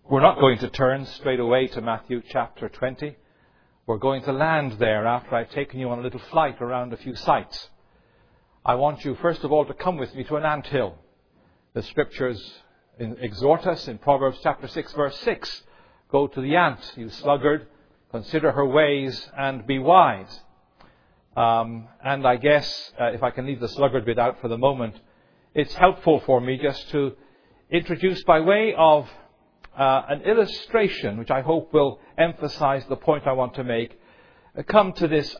We're not going to turn straight away to Matthew chapter 20. We're going to land there after I've taken you on a little flight around a few sites. I want you, first of all, to come with me to an anthill. The Scriptures exhort us in Proverbs chapter 6, verse 6. Go to the ant, you sluggard, consider her ways and be wise. And I guess, if I can leave the sluggard bit out for the moment, it's helpful for me just to introduce by way of an illustration, which I hope will emphasize the point I want to make. Come to this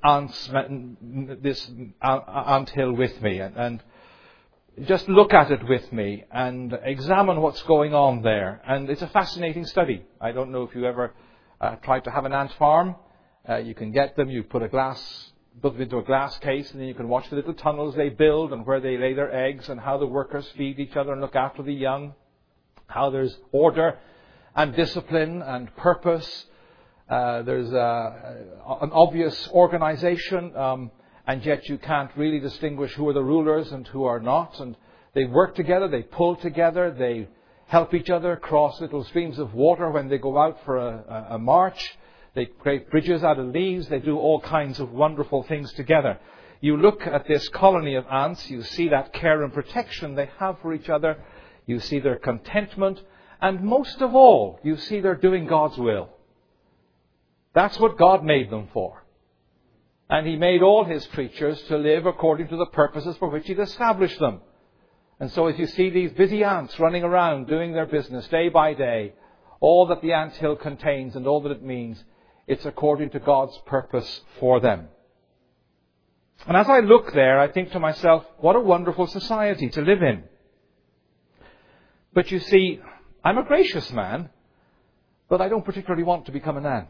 anthill with me and just look at it with me and examine what's going on there. And it's a fascinating study. I don't know if you ever tried to have an ant farm. You can get them, you put them into a glass case, and then you can watch the little tunnels they build and where they lay their eggs and how the workers feed each other and look after the young. How there's order and discipline and purpose. There's an obvious organization, and yet you can't really distinguish who are the rulers and who are not. And they work together, they pull together, they help each other cross little streams of water when they go out for a march. They create bridges out of leaves. They do all kinds of wonderful things together. You look at this colony of ants, you see that care and protection they have for each other. You see their contentment. And most of all, you see they're doing God's will. That's what God made them for. And He made all His creatures to live according to the purposes for which He'd established them. And so as you see these busy ants running around doing their business day by day, all that the anthill contains and all that it means, it's according to God's purpose for them. And as I look there, I think to myself, what a wonderful society to live in. But you see, I'm a gracious man, but I don't particularly want to become an ant.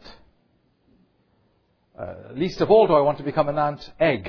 Least of all do I want to become an ant egg.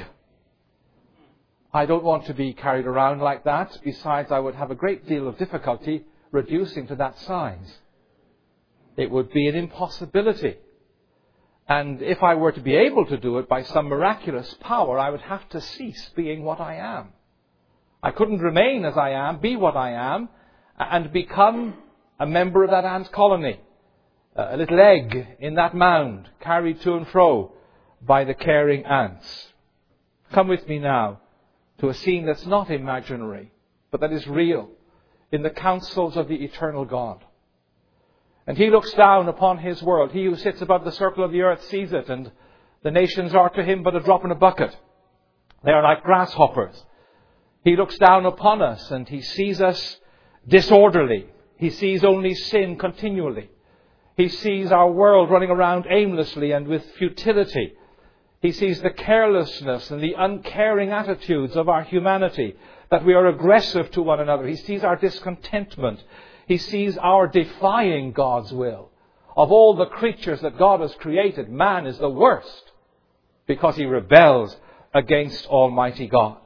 I don't want to be carried around like that. Besides, I would have a great deal of difficulty reducing to that size. It would be an impossibility. And if I were to be able to do it by some miraculous power, I would have to cease being what I am. I couldn't remain as I am, be what I am, and become a member of that ant colony. A little egg in that mound, carried to and fro by the caring ants. Come with me now to a scene that's not imaginary, but that is real, in the counsels of the eternal God. And He looks down upon His world. He who sits above the circle of the earth sees it, and the nations are to Him but a drop in a bucket. They are like grasshoppers. He looks down upon us and He sees us disorderly. He sees only sin continually. He sees our world running around aimlessly and with futility. He sees the carelessness and the uncaring attitudes of our humanity, that we are aggressive to one another. He sees our discontentment. He sees our defying God's will. Of all the creatures that God has created, man is the worst because he rebels against Almighty God.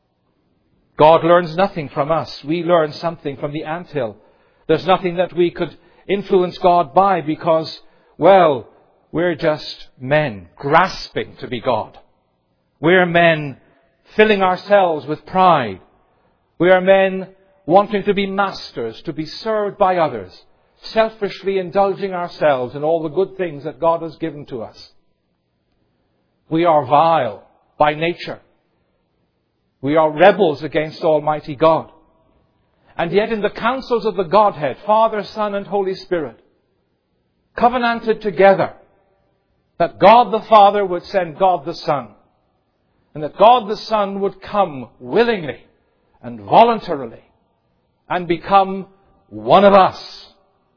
God learns nothing from us. We learn something from the anthill. There's nothing that we could influence God by because, well, we're just men grasping to be God. We're men filling ourselves with pride. We are men wanting to be masters, to be served by others, selfishly indulging ourselves in all the good things that God has given to us. We are vile by nature. We are rebels against Almighty God. And yet in the counsels of the Godhead, Father, Son, and Holy Spirit, covenanted together that God the Father would send God the Son, and that God the Son would come willingly and voluntarily and become one of us.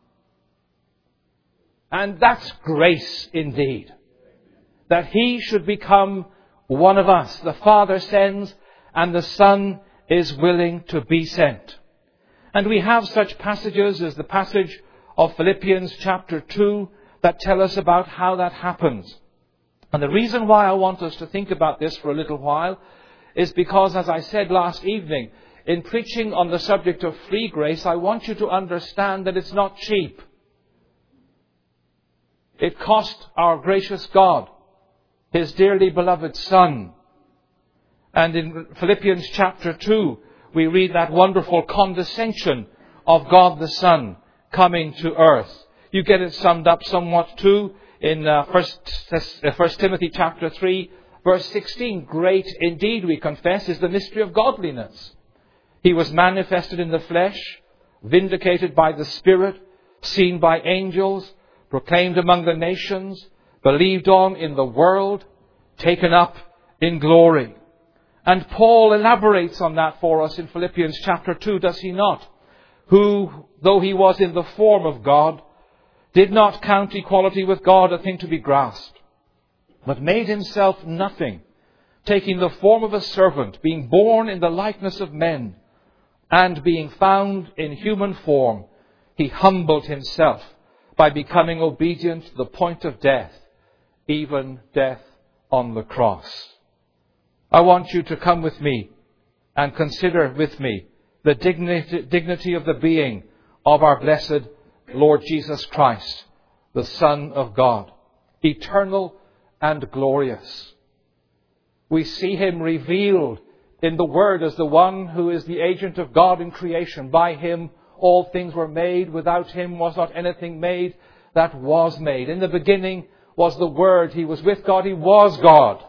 And that's grace indeed, that He should become one of us. The Father sends and the Son is willing to be sent. And we have such passages as the passage of Philippians chapter 2 that tell us about how that happens. And the reason why I want us to think about this for a little while is because, as I said last evening, in preaching on the subject of free grace, I want you to understand that it's not cheap. It cost our gracious God His dearly beloved Son. And in Philippians chapter 2, we read that wonderful condescension of God the Son coming to earth. You get it summed up somewhat too in 1 Timothy chapter 3, verse 16. Great indeed, we confess, is the mystery of godliness. He was manifested in the flesh, vindicated by the Spirit, seen by angels, proclaimed among the nations, believed on in the world, taken up in glory. And Paul elaborates on that for us in Philippians chapter 2, does he not? Who, though he was in the form of God, did not count equality with God a thing to be grasped, but made himself nothing, taking the form of a servant, being born in the likeness of men, and being found in human form, he humbled himself by becoming obedient to the point of death, even death on the cross. I want you to come with me and consider with me the dignity of the being of our blessed Lord Jesus Christ, the Son of God, eternal and glorious. We see him revealed in the Word as the one who is the agent of God in creation. By him all things were made. Without him was not anything made that was made. In the beginning was the Word. He was with God. He was God.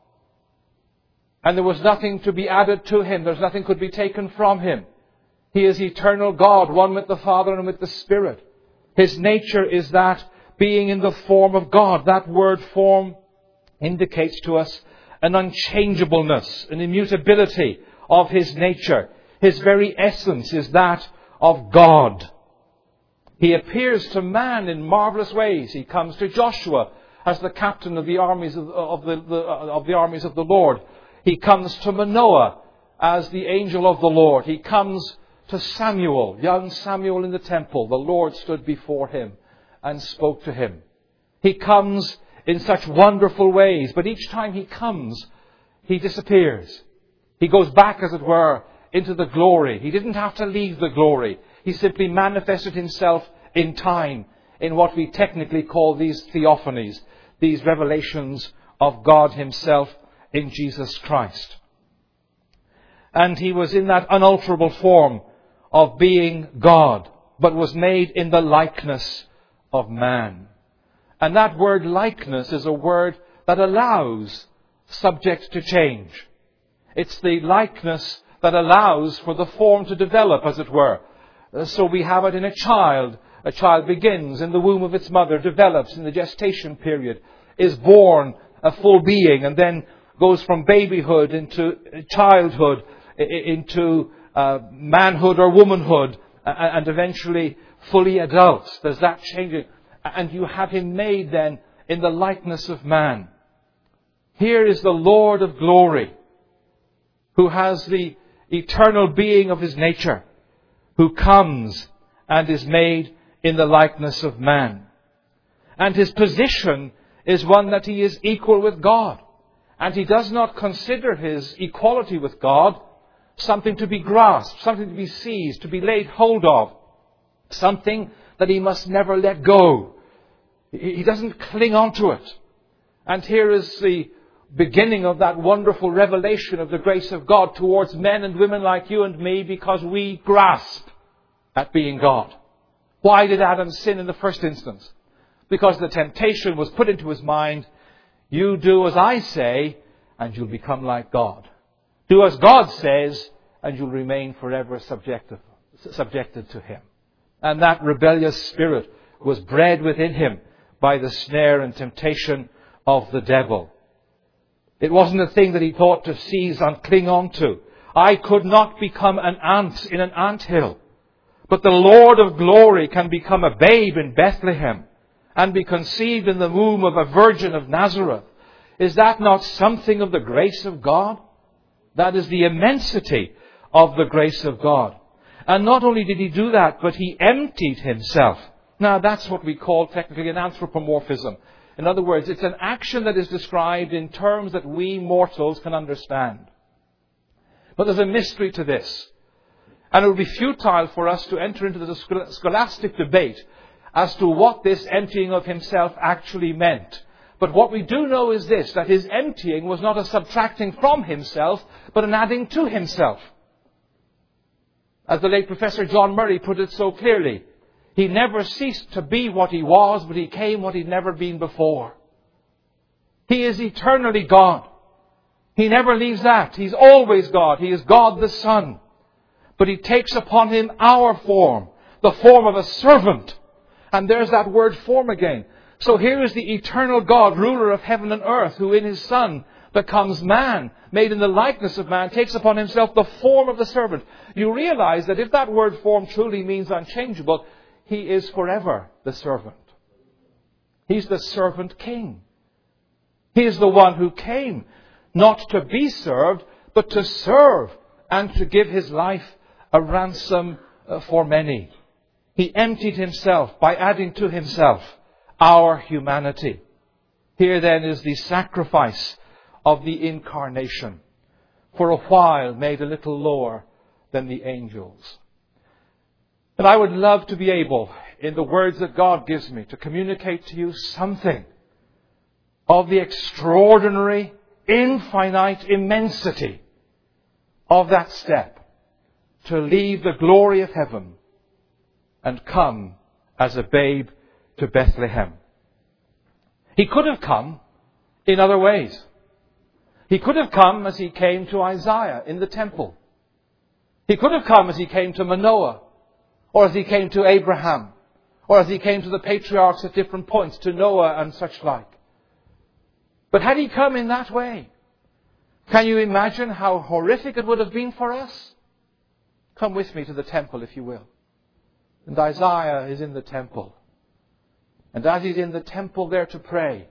And there was nothing to be added to him. There's nothing could be taken from him. He is eternal God, one with the Father and with the Spirit. His nature is that being in the form of God. That word form indicates to us an unchangeableness, an immutability of his nature. His very essence is that of God. He appears to man in marvelous ways. He comes to Joshua as the captain of the armies of the armies of the Lord. He comes to Manoah as the angel of the Lord. He comes to Samuel, young Samuel in the temple. The Lord stood before him and spoke to him. He comes in such wonderful ways, but each time he comes, he disappears. He goes back, as it were, into the glory. He didn't have to leave the glory. He simply manifested himself in time in what we technically call these theophanies, these revelations of God himself in Jesus Christ. And he was in that unalterable form of being God, but was made in the likeness of man. And that word likeness is a word that allows subject to change. It's the likeness that allows for the form to develop, as it were. So we have it in a child. A child begins in the womb of its mother, develops in the gestation period, is born a full being, and then goes from babyhood into childhood, into manhood or womanhood, and eventually fully adult. There's that changing. And you have him made then in the likeness of man. Here is the Lord of glory, who has the eternal being of his nature, who comes and is made in the likeness of man. And his position is one that he is equal with God. And he does not consider his equality with God something to be grasped, something to be seized, to be laid hold of, something that he must never let go. He doesn't cling on to it. And here is the beginning of that wonderful revelation of the grace of God towards men and women like you and me, because we grasp at being God. Why did Adam sin in the first instance? Because the temptation was put into his mind, you do as I say, and you'll become like God. Do as God says, and you'll remain forever subjected to him. And that rebellious spirit was bred within him by the snare and temptation of the devil. It wasn't a thing that he thought to seize and cling on to. I could not become an ant in an anthill. But the Lord of glory can become a babe in Bethlehem and be conceived in the womb of a virgin of Nazareth. Is that not something of the grace of God? That is the immensity of the grace of God. And not only did he do that, but he emptied himself. Now that's what we call technically an anthropomorphism. In other words, it's an action that is described in terms that we mortals can understand. But there's a mystery to this. And it would be futile for us to enter into the scholastic debate as to what this emptying of himself actually meant. But what we do know is this, that his emptying was not a subtracting from himself, but an adding to himself. As the late Professor John Murray put it so clearly, He never ceased to be what He was, but He came what He'd never been before. He is eternally God. He never leaves that. He's always God. He is God the Son. But He takes upon Him our form, the form of a servant. And there's that word form again. So here is the eternal God, ruler of heaven and earth, who in His Son becomes man, made in the likeness of man, takes upon Himself the form of the servant. You realize that if that word form truly means unchangeable, He is forever the servant. He's the servant king. He is the one who came not to be served, but to serve and to give His life a ransom for many. He emptied Himself by adding to Himself our humanity. Here then is the sacrifice of the incarnation, for a while made a little lower than the angels. And I would love to be able, in the words that God gives me, to communicate to you something of the extraordinary, infinite immensity of that step to leave the glory of heaven and come as a babe to Bethlehem. He could have come in other ways. He could have come as He came to Isaiah in the temple. He could have come as He came to Manoah, or as He came to Abraham, or as He came to the patriarchs at different points, to Noah and such like. But had He come in that way, can you imagine how horrific it would have been for us? Come with me to the temple, if you will. And Isaiah is in the temple. And as he's in the temple there to pray,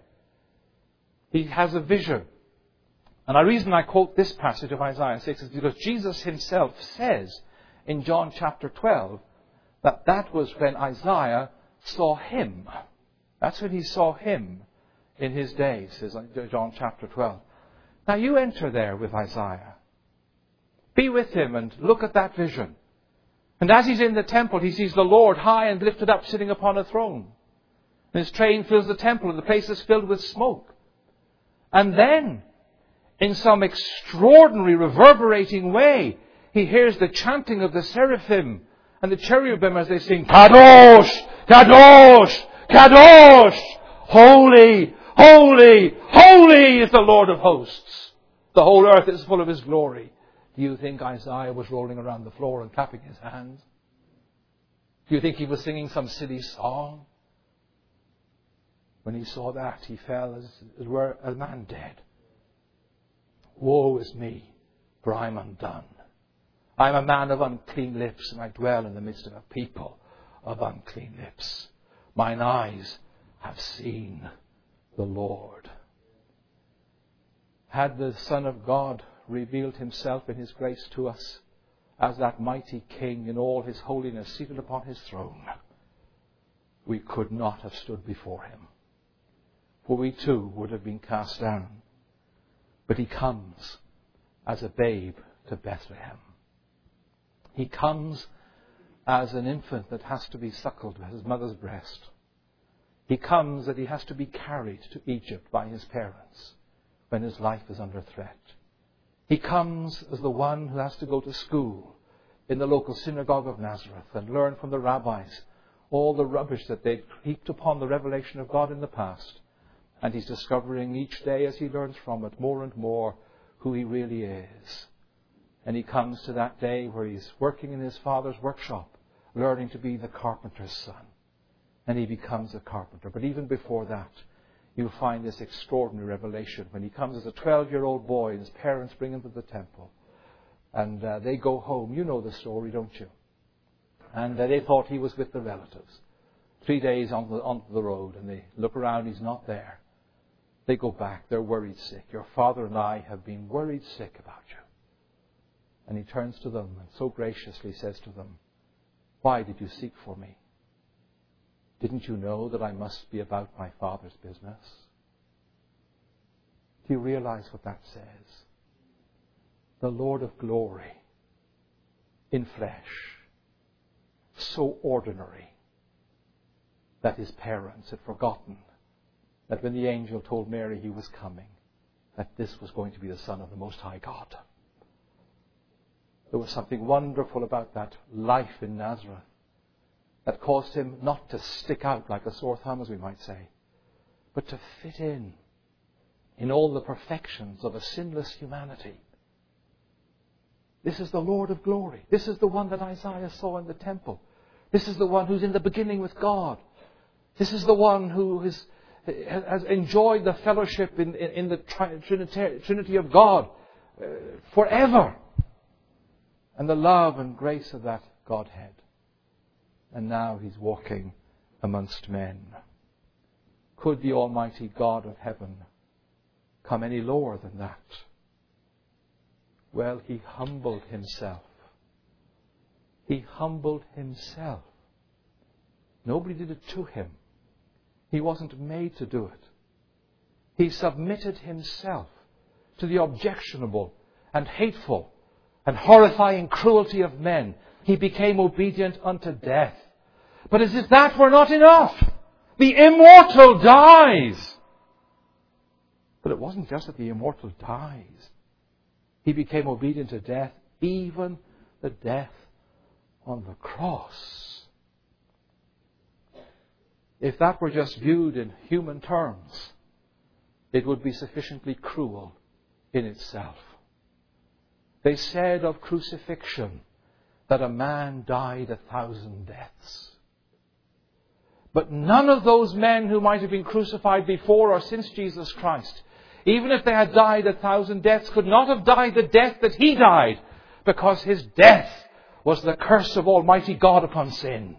he has a vision. And the reason I quote this passage of Isaiah 6 is because Jesus Himself says in John chapter 12 that that was when Isaiah saw Him. That's when he saw Him in his days, says John chapter 12. Now you enter there with Isaiah. Be with him and look at that vision. And as he's in the temple, he sees the Lord high and lifted up, sitting upon a throne. And His train fills the temple, and the place is filled with smoke. And then, in some extraordinary, reverberating way, he hears the chanting of the seraphim and the cherubim as they sing, Kadosh, Kadosh, Kadosh, Holy, Holy, Holy is the Lord of hosts. The whole earth is full of His glory. Do you think Isaiah was rolling around the floor and clapping his hands? Do you think he was singing some silly song? When he saw that, he fell as it were a man dead. Woe is me, for I am undone. I am a man of unclean lips, and I dwell in the midst of a people of unclean lips. Mine eyes have seen the Lord. Had the Son of God revealed Himself in His grace to us as that mighty King in all His holiness seated upon His throne, we could not have stood before Him. For we too would have been cast down. But He comes as a babe to Bethlehem. He comes as an infant that has to be suckled at his mother's breast. He comes that He has to be carried to Egypt by His parents when his life is under threat. He comes as the one who has to go to school in the local synagogue of Nazareth and learn from the rabbis all the rubbish that they'd heaped upon the revelation of God in the past. And he's discovering each day as he learns from it more and more who he really is. And he comes to that day where he's working in his father's workshop, learning to be the carpenter's son. And he becomes a carpenter. But even before that, you'll find this extraordinary revelation when he comes as a 12-year-old boy and his parents bring him to the temple. And they go home. You know the story, don't you? And they thought he was with the relatives. 3 days onto the road, and they look around, he's not there. They go back, they're worried sick. Your father and I have been worried sick about you. And he turns to them and so graciously says to them, why did you seek for me? Didn't you know that I must be about my Father's business? Do you realize what that says? The Lord of glory in flesh, so ordinary that His parents had forgotten that when the angel told Mary He was coming, that this was going to be the Son of the Most High God. There was something wonderful about that life in Nazareth that caused him not to stick out like a sore thumb, as we might say, but to fit in all the perfections of a sinless humanity. This is the Lord of glory. This is the one that Isaiah saw in the temple. This is the one who's in the beginning with God. This is the one who has enjoyed the fellowship in the Trinity of God forever. And the love and grace of that Godhead. And now he's walking amongst men. Could the Almighty God of heaven come any lower than that? Well, he humbled himself. He humbled himself. Nobody did it to him. He wasn't made to do it. He submitted himself to the objectionable and hateful and horrifying cruelty of men. He became obedient unto death. But as if that were not enough, the immortal dies. But it wasn't just that the immortal dies. He became obedient to death, even the death on the cross. If that were just viewed in human terms, it would be sufficiently cruel in itself. They said of crucifixion that a man died 1,000 deaths. But none of those men who might have been crucified before or since Jesus Christ, even if they had died 1,000 deaths, could not have died the death that he died, because his death was the curse of Almighty God upon sin.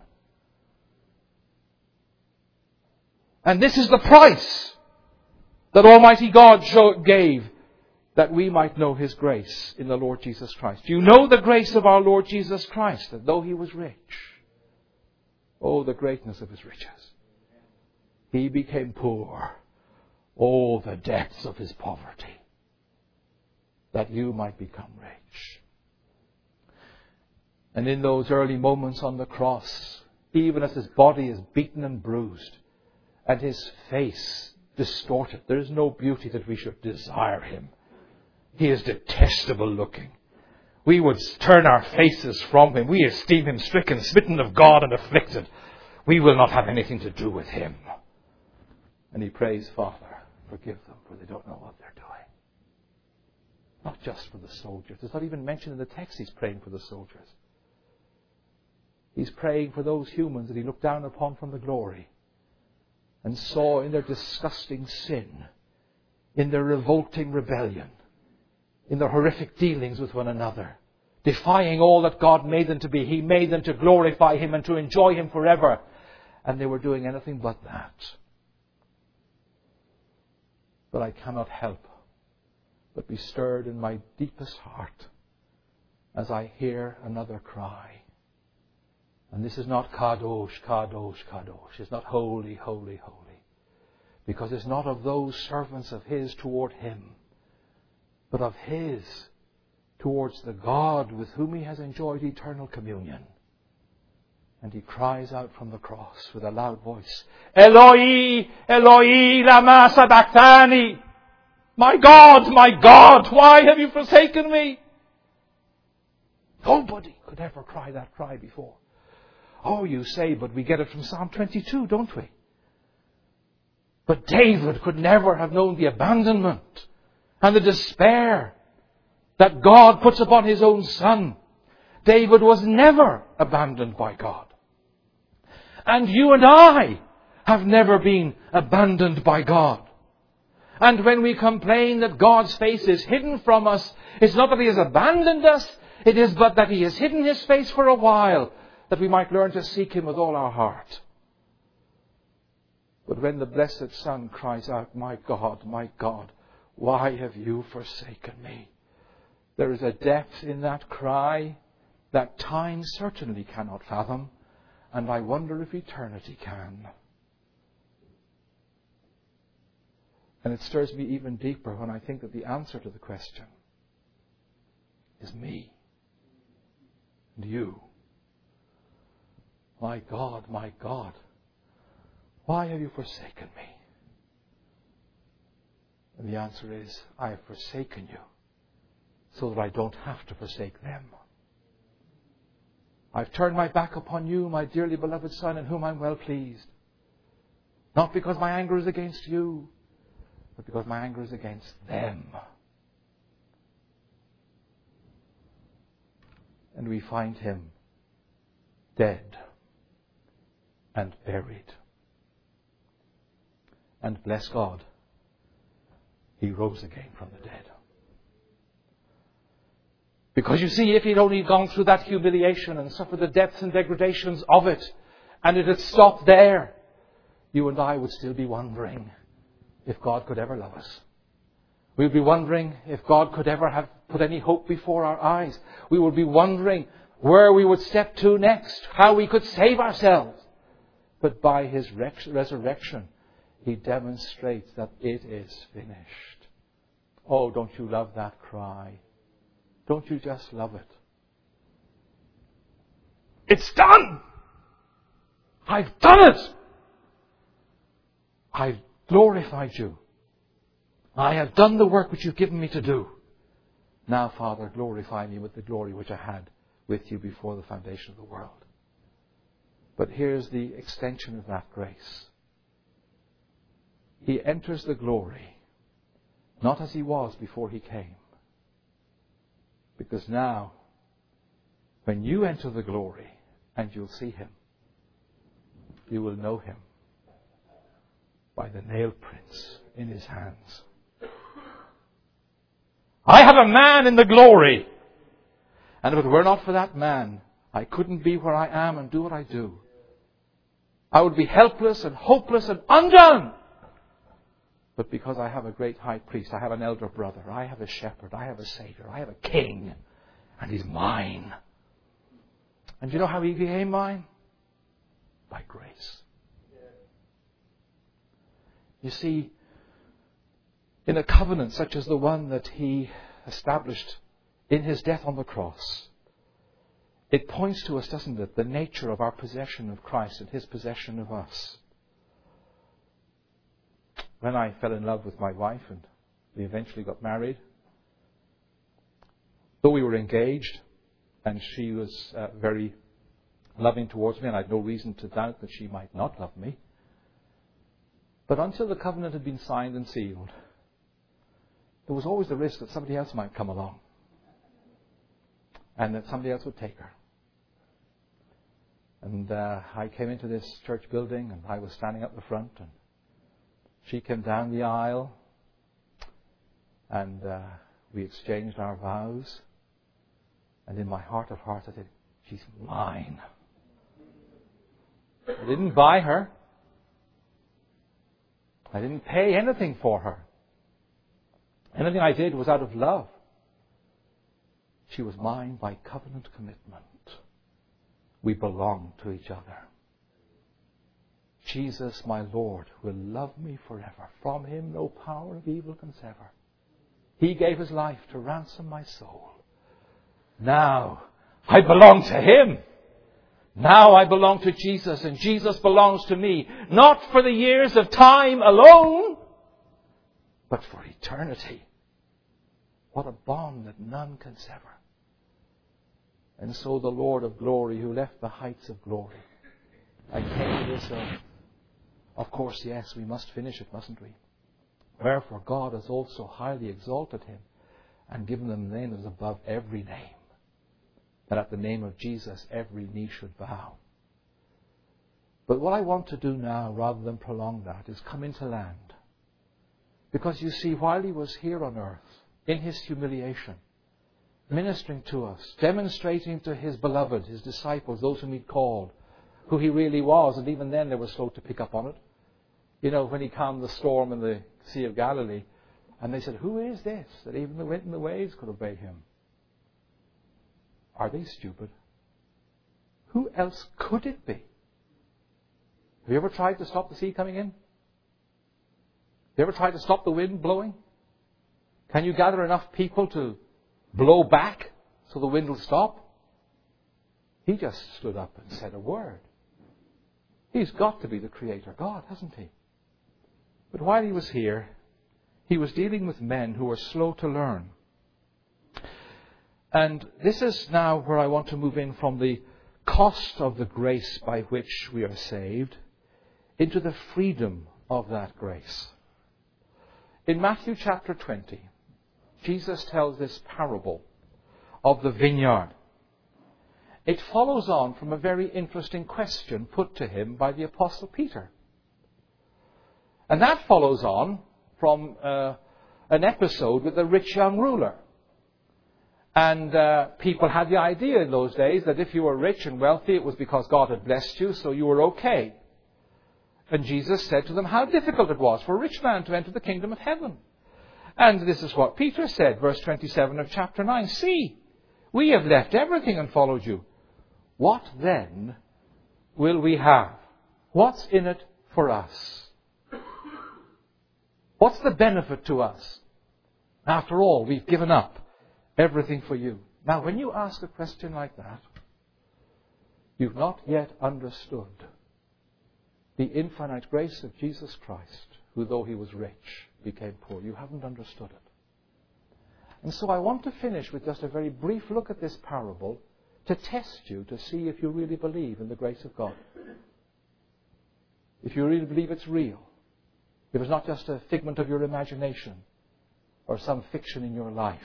And this is the price that Almighty God gave, that we might know His grace in the Lord Jesus Christ. You know the grace of our Lord Jesus Christ, that though He was rich, oh, the greatness of His riches, He became poor. Oh, the depths of His poverty, that you might become rich. And in those early moments on the cross, even as His body is beaten and bruised, and His face distorted, there is no beauty that we should desire Him. He is detestable looking. We would turn our faces from Him. We esteem Him stricken, smitten of God, and afflicted. We will not have anything to do with Him. And He prays, Father, forgive them, for they don't know what they're doing. Not just for the soldiers. It's not even mentioned in the text He's praying for the soldiers. He's praying for those humans that He looked down upon from the glory and saw in their disgusting sin, in their revolting rebellion, in their horrific dealings with one another, defying all that God made them to be. He made them to glorify Him and to enjoy Him forever. And they were doing anything but that. But I cannot help but be stirred in my deepest heart as I hear another cry. And this is not Kadosh, Kadosh, Kadosh. It's not holy, holy, holy. Because it's not of those servants of His toward Him, but of His towards the God with whom He has enjoyed eternal communion. And He cries out from the cross with a loud voice, Eloi, Eloi, lama sabachthani. My God, why have you forsaken me? Nobody could ever cry that cry before. Oh, you say, but we get it from Psalm 22, don't we? But David could never have known the abandonment and the despair that God puts upon His own Son. David was never abandoned by God. And you and I have never been abandoned by God. And when we complain that God's face is hidden from us, it's not that He has abandoned us, it is but that He has hidden His face for a while, that we might learn to seek Him with all our heart. But when the blessed Son cries out, my God, why have you forsaken me? There is a depth in that cry that time certainly cannot fathom, and I wonder if eternity can. And it stirs me even deeper when I think that the answer to the question is me and you. My God, why have you forsaken me? And the answer is, I have forsaken you so that I don't have to forsake them. I've turned my back upon you, my dearly beloved Son, in whom I'm well pleased. Not because my anger is against you, but because my anger is against them. And we find him dead and buried. And bless God, he rose again from the dead. Because you see, if he'd only gone through that humiliation and suffered the depths and degradations of it, and it had stopped there, you and I would still be wondering if God could ever love us. We would be wondering if God could ever have put any hope before our eyes. We would be wondering where we would step to next, how we could save ourselves. But by his resurrection, he demonstrates that it is finished. Oh, don't you love that cry? Don't you just love it? It's done! I've done it! I've glorified you. I have done the work which you've given me to do. Now, Father, glorify me with the glory which I had with you before the foundation of the world. But here's the extension of that grace. He enters the glory, not as he was before he came. Because now, when you enter the glory and you'll see him, you will know him by the nail prints in his hands. I have a man in the glory. And if it were not for that man, I couldn't be where I am and do what I do. I would be helpless and hopeless and undone. But because I have a great high priest, I have an elder brother, I have a shepherd, I have a Savior, I have a king, and he's mine. And do you know how he became mine? By grace. You see, in a covenant such as the one that he established in his death on the cross, it points to us, doesn't it, the nature of our possession of Christ and his possession of us. When I fell in love with my wife and we eventually got married, though we were engaged and she was very loving towards me, and I had no reason to doubt that she might not love me, but until the covenant had been signed and sealed, there was always the risk that somebody else might come along and that somebody else would take her. And I came into this church building and I was standing up the front, and she came down the aisle, and we exchanged our vows. And in my heart of hearts I said, she's mine. I didn't buy her. I didn't pay anything for her. Anything I did was out of love. She was mine by covenant commitment. We belong to each other. Jesus, my Lord, will love me forever. From him no power of evil can sever. He gave his life to ransom my soul. Now I belong to him. Now I belong to Jesus, and Jesus belongs to me. Not for the years of time alone, but for eternity. What a bond that none can sever. And so the Lord of glory, who left the heights of glory and came to this earth. Of course, yes, we must finish it, mustn't we? Wherefore God has also highly exalted him and given him the name that is above every name, that at the name of Jesus every knee should bow. But what I want to do now, rather than prolong that, is come into land. Because you see, while he was here on earth, in his humiliation, ministering to us, demonstrating to his beloved, his disciples, those whom he'd called, who he really was, and even then they were slow to pick up on it. You know, when he calmed the storm in the Sea of Galilee, and they said, who is this, that even the wind and the waves could obey him? Are they stupid? Who else could it be? Have you ever tried to stop the sea coming in? Have you ever tried to stop the wind blowing? Can you gather enough people to blow back so the wind will stop? He just stood up and said a word. He's got to be the Creator God, hasn't he? But while he was here, he was dealing with men who were slow to learn. And this is now where I want to move in from the cost of the grace by which we are saved into the freedom of that grace. In Matthew chapter 20, Jesus tells this parable of the vineyard. It follows on from a very interesting question put to him by the Apostle Peter. And that follows on from an episode with the rich young ruler. And people had the idea in those days that if you were rich and wealthy, it was because God had blessed you, so you were okay. And Jesus said to them how difficult it was for a rich man to enter the kingdom of heaven. And this is what Peter said, verse 27 of chapter 9. See, we have left everything and followed you. What then will we have? What's in it for us? What's the benefit to us? After all, we've given up everything for you. Now, when you ask a question like that, you've not yet understood the infinite grace of Jesus Christ, who, though he was rich, became poor. You haven't understood it. And so I want to finish with just a very brief look at this parable to test you, to see if you really believe in the grace of God. If you really believe it's real. If it's not just a figment of your imagination or some fiction in your life.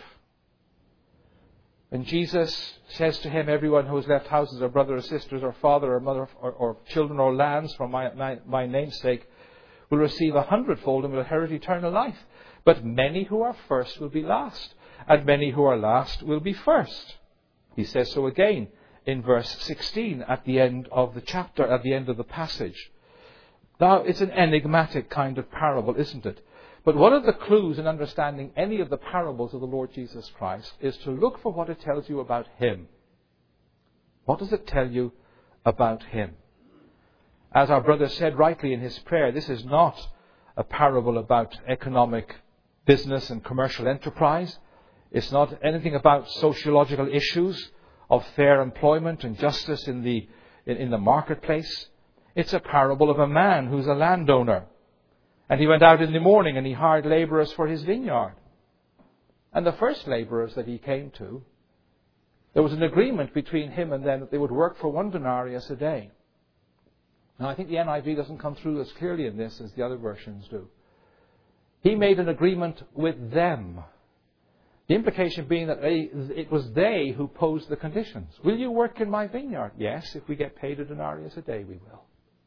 And Jesus says to him, everyone who has left houses or brothers or sisters or father or mother or children or lands for my name's sake will receive 100-fold and will inherit eternal life. But many who are first will be last, and many who are last will be first. He says so again in verse 16 at the end of the chapter, at the end of the passage. Now, it's an enigmatic kind of parable, isn't it? But one of the clues in understanding any of the parables of the Lord Jesus Christ is to look for what it tells you about Him. What does it tell you about Him? As our brother said rightly in his prayer, this is not a parable about economic business and commercial enterprise. It's not anything about sociological issues of fair employment and justice in the marketplace. It's a parable of a man who's a landowner. And he went out in the morning and he hired labourers for his vineyard. And the first labourers that he came to, there was an agreement between him and them that they would work for 1 denarius a day. Now, I think the NIV doesn't come through as clearly in this as the other versions do. He made an agreement with them. The implication being that it was they who posed the conditions. Will you work in my vineyard? Yes, if we get paid 1 denarius a day, we will.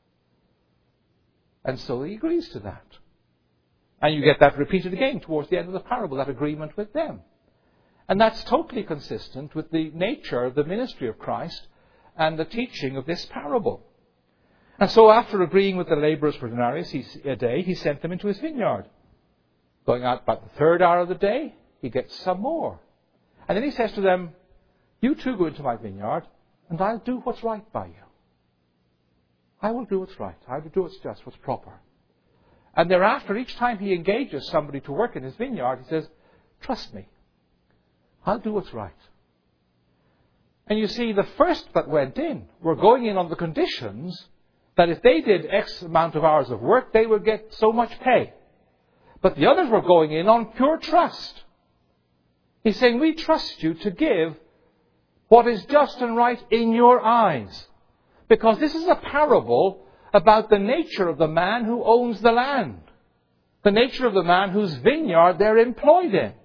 And so he agrees to that. And you get that repeated again towards the end of the parable, that agreement with them. And that's totally consistent with the nature of the ministry of Christ and the teaching of this parable. And so after agreeing with the labourers for denarius a day, he sent them into his vineyard. Going out about the 3rd hour of the day, he gets some more. And then he says to them, you too go into my vineyard, and I'll do what's right by you. I will do what's right. I will do what's just, what's proper. And thereafter, each time he engages somebody to work in his vineyard, he says, trust me. I'll do what's right. And you see, the first that went in were going in on the conditions that if they did X amount of hours of work, they would get so much pay. But the others were going in on pure trust. He's saying, we trust you to give what is just and right in your eyes. Because this is a parable about the nature of the man who owns the land. The nature of the man whose vineyard they're employed in.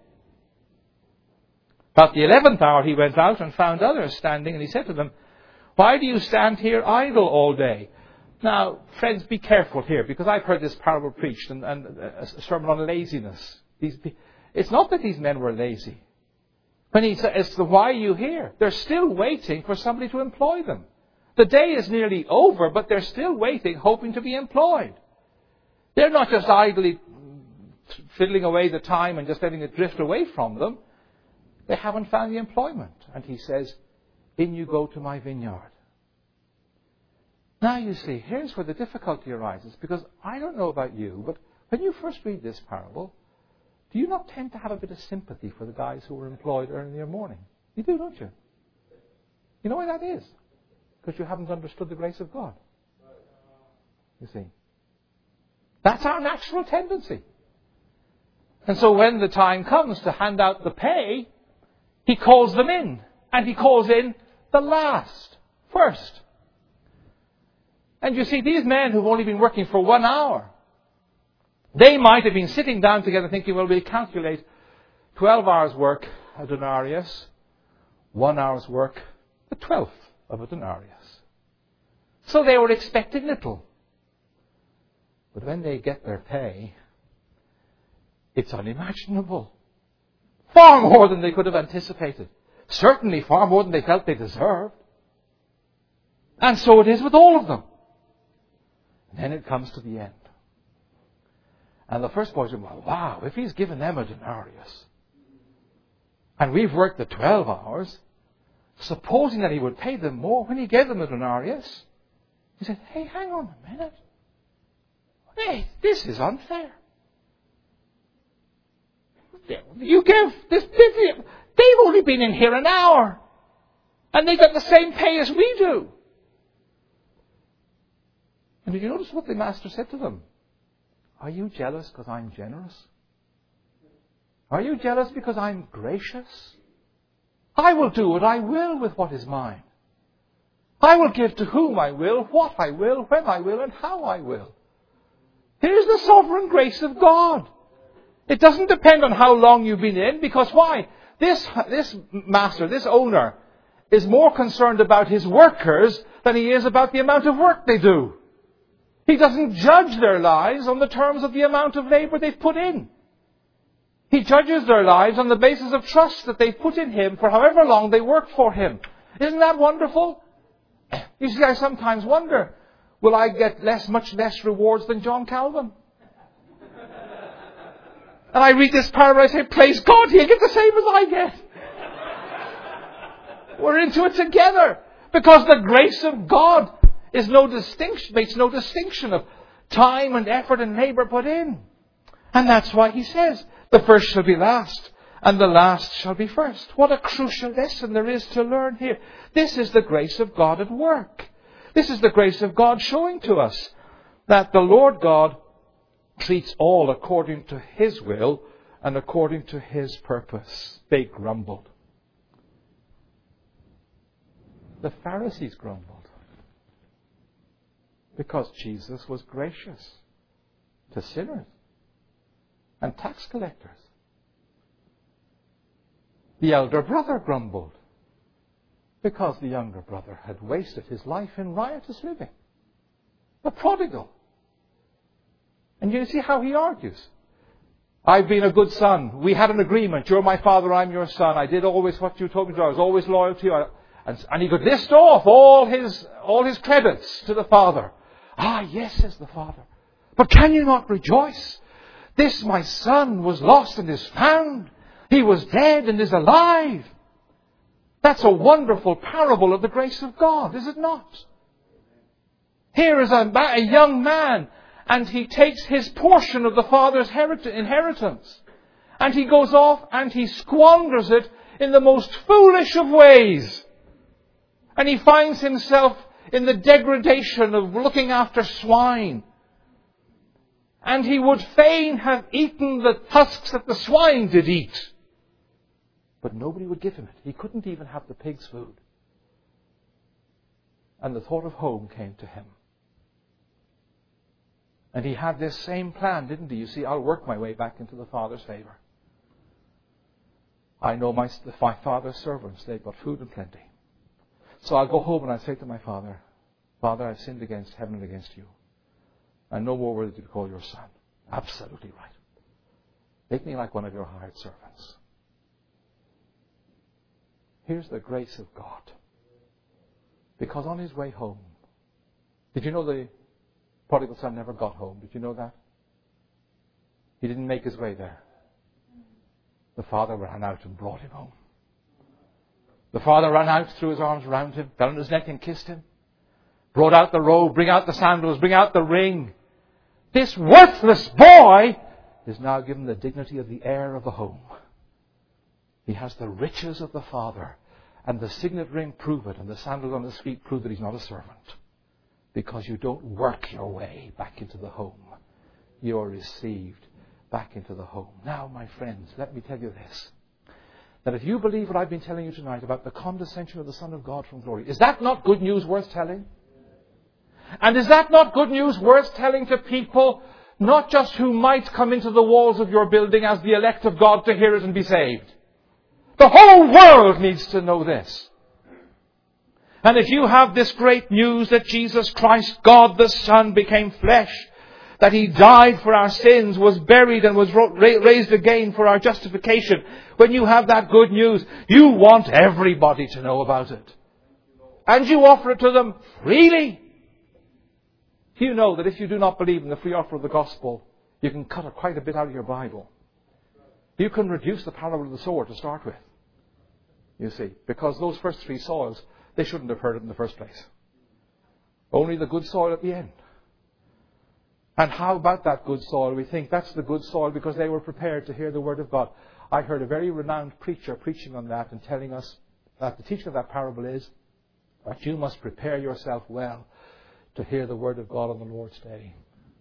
About the 11th hour he went out and found others standing, and he said to them, why do you stand here idle all day? Now, friends, be careful here, because I've heard this parable preached and a sermon on laziness. It's not that these men were lazy. When he says, why are you here? They're still waiting for somebody to employ them. The day is nearly over, but they're still waiting, hoping to be employed. They're not just idly fiddling away the time and just letting it drift away from them. They haven't found the employment. And he says, in you go to my vineyard. Now you see, here's where the difficulty arises, because I don't know about you, but when you first read this parable, do you not tend to have a bit of sympathy for the guys who were employed early in the morning? You do, don't you? You know why that is? Because you haven't understood the grace of God. You see. That's our natural tendency. And so when the time comes to hand out the pay, he calls them in. And he calls in the last. first. And you see, these men who've only been working for 1 hour, they might have been sitting down together thinking, well, we'll calculate 12 hours work, a denarius, 1 hour's work, the 12th of a denarius. So they were expecting little. But when they get their pay, it's unimaginable. Far more than they could have anticipated. Certainly far more than they felt they deserved. And so it is with all of them. And then it comes to the end. And the first boys are, well, wow, if he's given them a denarius, and we've worked the 12 hours, supposing that he would pay them more when he gave them a denarius, he said, hey, hang on a minute. Hey, this is unfair. You give this, they've only been in here an hour, and they got the same pay as we do. And did you notice what the master said to them? Are you jealous because I'm generous? Are you jealous because I'm gracious? I will do what I will with what is mine. I will give to whom I will, what I will, when I will, and how I will. Here's the sovereign grace of God. It doesn't depend on how long you've been in, because why? This master, this owner, is more concerned about his workers than he is about the amount of work they do. He doesn't judge their lives on the terms of the amount of labor they've put in. He judges their lives on the basis of trust that they've put in him for however long they work for him. Isn't that wonderful? You see, I sometimes wonder, will I get much less rewards than John Calvin? And I read this parable and I say, praise God, he'll get the same as I get. We're into it together. Because the grace of God makes no distinction of time and effort and labor put in. And that's why he says, the first shall be last, and the last shall be first. What a crucial lesson there is to learn here. This is the grace of God at work. This is the grace of God showing to us that the Lord God treats all according to His will and according to His purpose. They grumbled. The Pharisees grumbled because Jesus was gracious to sinners and tax collectors. The elder brother grumbled because the younger brother had wasted his life in riotous living. The prodigal. And you see how he argues. I've been a good son. We had an agreement. You're my father, I'm your son. I did always what you told me to do. I was always loyal to you. And he could list off all his credits to the father. Ah, yes, says the father. But can you not rejoice? This my son was lost and is found. He was dead and is alive. That's a wonderful parable of the grace of God, is it not? Here is a young man, and he takes his portion of the father's inheritance. And he goes off and he squanders it in the most foolish of ways. And he finds himself in the degradation of looking after swine. And he would fain have eaten the tusks that the swine did eat. But nobody would give him it. He couldn't even have the pig's food. And the thought of home came to him. And he had this same plan, didn't he? You see, I'll work my way back into the Father's favour. I know my Father's servants, they've got food and plenty. So I'll go home and I'll say to my Father, Father, I've sinned against heaven and against you. I'm no more worthy to be called your son. Absolutely right. Make me like one of your hired servants. Here's the grace of God. Because on his way home, did you know the prodigal son never got home? Did you know that? He didn't make his way there. The father ran out and brought him home. The father ran out, threw his arms around him, fell on his neck and kissed him. Brought out the robe, bring out the sandals, bring out the ring. This worthless boy is now given the dignity of the heir of the home. He has the riches of the father, and the signet ring prove it, and the sandals on his feet prove that he's not a servant. Because you don't work your way back into the home. You are received back into the home. Now, my friends, let me tell you this. that if you believe what I've been telling you tonight about the condescension of the Son of God from glory, is that not good news worth telling? And is that not good news worth telling to people, not just who might come into the walls of your building as the elect of God to hear it and be saved? The whole world needs to know this. And if you have this great news that Jesus Christ, God the Son, became flesh, that He died for our sins, was buried and was raised again for our justification, when you have that good news, you want everybody to know about it. And you offer it to them freely. You know that if you do not believe in the free offer of the gospel, you can cut quite a bit out of your Bible. You can reduce the parable of the sower to start with. You see, because those first three soils, they shouldn't have heard it in the first place. Only the good soil at the end. And how about that good soil? We think that's the good soil because they were prepared to hear the word of God. I heard a very renowned preacher preaching on that and telling us that the teaching of that parable is that you must prepare yourself well to hear the word of God on the Lord's day.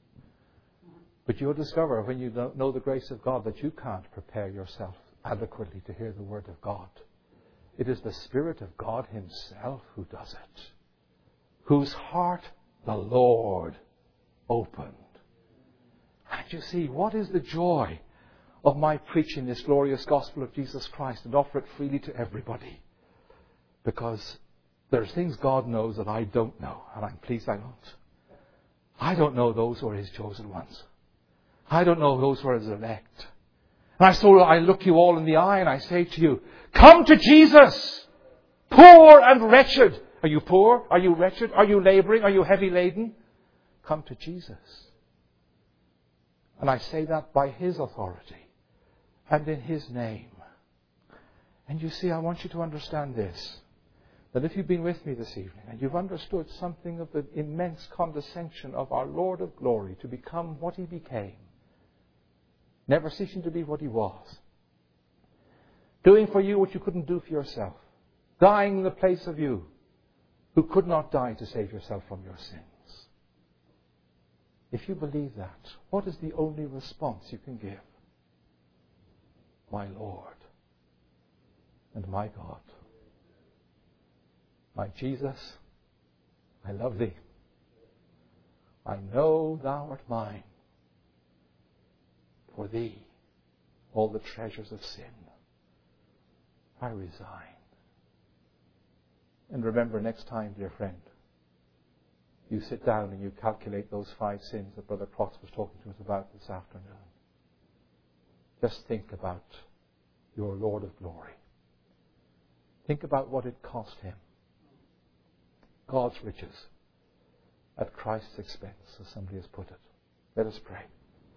But you'll discover when you don't know the grace of God that you can't prepare yourself adequately to hear the word of God. It is the Spirit of God Himself who does it, whose heart the Lord opened. And you see, what is the joy of my preaching this glorious gospel of Jesus Christ and offer it freely to everybody? Because there's things God knows that I don't know, and I'm pleased I don't. I don't know those who are His chosen ones. I don't know those who are His elect. And so I look you all in the eye and I say to you, come to Jesus, poor and wretched. Are you poor? Are you wretched? Are you labouring? Are you heavy laden? Come to Jesus. And I say that by His authority and in His name. And you see, I want you to understand this, that if you've been with me this evening and you've understood something of the immense condescension of our Lord of glory to become what He became, never ceasing to be what He was, doing for you what you couldn't do for yourself, dying in the place of you who could not die to save yourself from your sins. If you believe that, what is the only response you can give? My Lord and my God. My Jesus, I love Thee. I know Thou art mine. For Thee, all the treasures of sin, I resign. And remember next time, dear friend, you sit down and you calculate those 5 sins that Brother Cross was talking to us about this afternoon. Just think about your Lord of glory. Think about what it cost Him. God's riches at Christ's expense, as somebody has put it. Let us pray.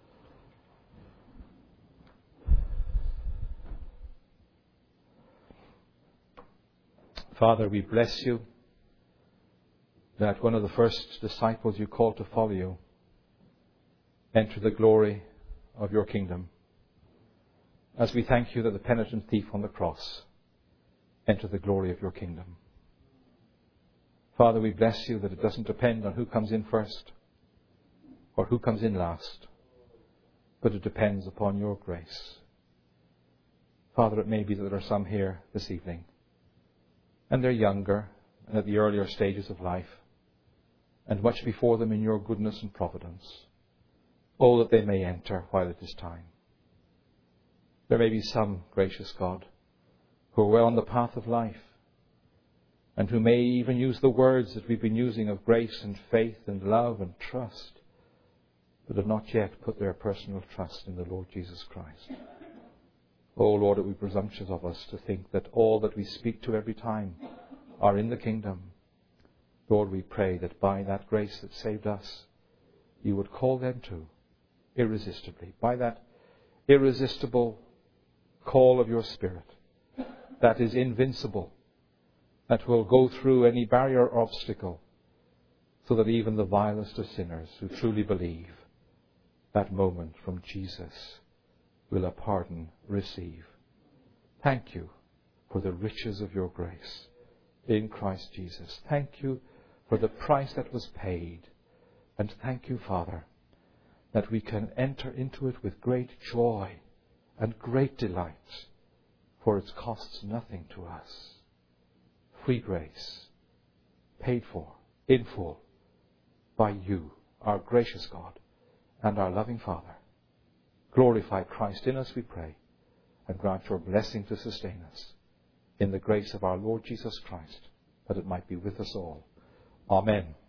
Father, we bless You that one of the first disciples You called to follow You enter the glory of Your kingdom. As we thank You that the penitent thief on the cross entered the glory of Your kingdom. Father, we bless You that it doesn't depend on who comes in first or who comes in last, but it depends upon Your grace. Father, it may be that there are some here this evening, and they're younger and at the earlier stages of life, and much before them in Your goodness and providence. Oh, that they may enter while it is time. There may be some, gracious God, who are well on the path of life, and who may even use the words that we've been using of grace and faith and love and trust, but have not yet put their personal trust in the Lord Jesus Christ. Oh Lord, it would be presumptuous of us to think that all that we speak to every time are in the kingdom. Lord, we pray that by that grace that saved us, You would call them to irresistibly, by that irresistible call of Your Spirit that is invincible, that will go through any barrier or obstacle, so that even the vilest of sinners who truly believe that moment from Jesus will a pardon receive. Thank You for the riches of Your grace in Christ Jesus. Thank You for the price that was paid. And thank You, Father, that we can enter into it with great joy and great delight, for it costs nothing to us. Free grace, paid for, in full, by you, our gracious God and our loving Father. Glorify Christ in us, we pray, and grant your blessing to sustain us in the grace of our Lord Jesus Christ, that it might be with us all. Amen.